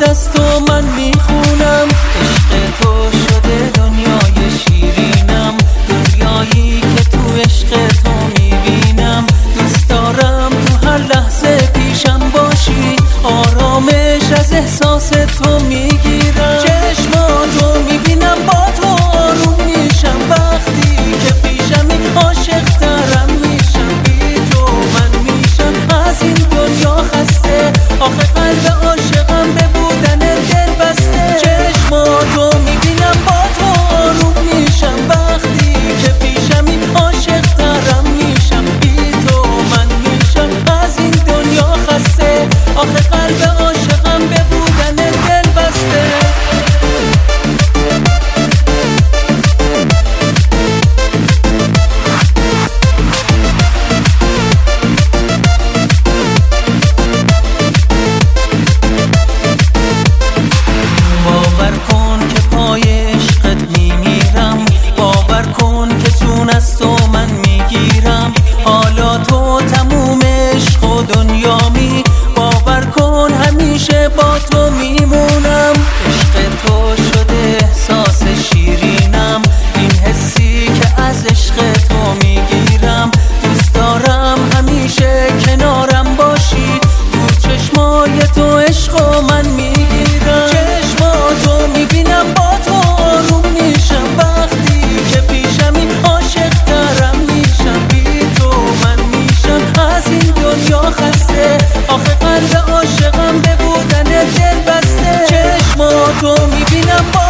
بعد از تو من میخونم. عشق تو شده دنیای شیرینم، دنیایی که تو عشق تو میبینم. دوست دارم تو هر لحظه پیشم باشی، آرامش از احساس تو میگیرم. چشماتو میبینم با تو آروم میشم، وقتی که پیشمی عاشق ترم میشم. بی تو من میشم از این دنیا خسته، آخه قلب عاشقم به بودن دل بسته. چشماتو میبینم با تو آروم میشم، وقتی که پیشمی عاشق ترم میشم. بی تو من میشم از این دنیا خسته، آخه قلب عاشقم به بودن دل بسته. باور کن که پای عشقت میمیرم، باور کن که جون از تو من میگیرم. حالا تو تموم عشق و دنیامی، باور کن همیشه با تو میمونم. عشق تو شده احساس شیرینم، این حسی که از عشق تو میگیرم. دوست دارم همیشه کنارم باشی، تو چشمای تو عشق و من میگیرم. چشماتو میبینم با تو آروم میشم، وقتی که پیشمی عاشق ترم میشم. بی تو من میشم از این دنیا خسته، آخه قلب عاشقم به بودن دل بسته. چشماتو میبینم با